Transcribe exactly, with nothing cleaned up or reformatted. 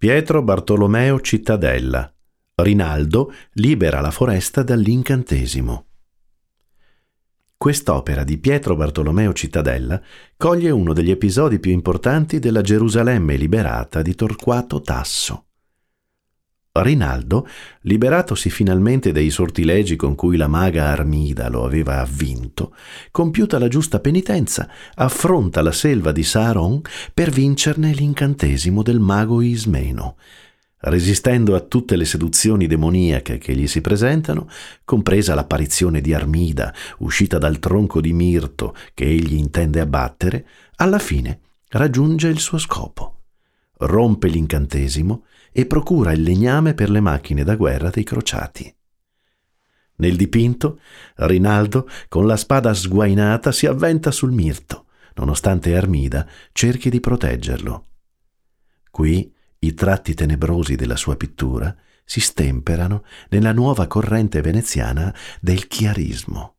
Pietro Bartolomeo Cittadella. Rinaldo libera la foresta dall'incantesimo. Quest'opera di Pietro Bartolomeo Cittadella coglie uno degli episodi più importanti della Gerusalemme liberata di Torquato Tasso. Rinaldo, liberatosi finalmente dei sortilegi con cui la maga Armida lo aveva avvinto, compiuta la giusta penitenza, affronta la selva di Saaron per vincerne l'incantesimo del mago Ismeno. Resistendo a tutte le seduzioni demoniache che gli si presentano, compresa l'apparizione di Armida, uscita dal tronco di mirto che egli intende abbattere, alla fine raggiunge il suo scopo. Rompe l'incantesimo e procura il legname per le macchine da guerra dei crociati. Nel dipinto, Rinaldo, con la spada sguainata, si avventa sul mirto, nonostante Armida cerchi di proteggerlo. Qui i tratti tenebrosi della sua pittura si stemperano nella nuova corrente veneziana del chiarismo.